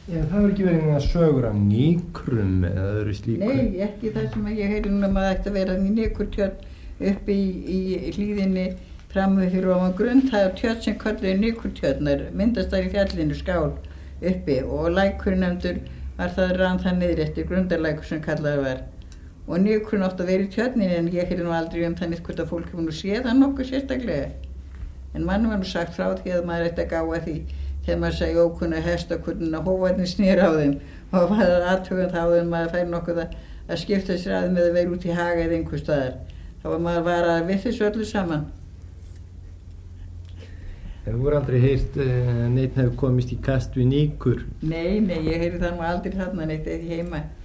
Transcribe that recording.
Það hefur ekki verið einhverja sögur af nýkrum eða öðru slíku? Nei, ekki það sem ég heyri núna, maður ætti að vera í Nykurtjörn uppi í hlíðinni frammi fyrir ofan grund. Það er tjörn sem kölluðu Nykurtjörnar, myndast þar í fjallinu skál uppi, og lækur nefndur var það rann það niður eftir grundarlækur sem kallaður var. Og Nykurinn átti að vera í tjörninni, en ég heyri nú aldrei þannig hvort að fólk hefur nú séð það nokkuð sérstaklega. En mann var nú sagt frá því að maður ætti að gáa því þegar maður segi ókunna hestakurnin að hófarnir snýr á þeim, og var aðtögun þá þegar maður fær nokkuð að skipta sér að með að vera út í haga eða einhver staðar. Þá var maður varað við þessu öllu saman. Þú voru aldrei heyrt neitt hefur komist í kast við nýkur? Nei, ég heyri það nú aldrei þarna neitt eða heima.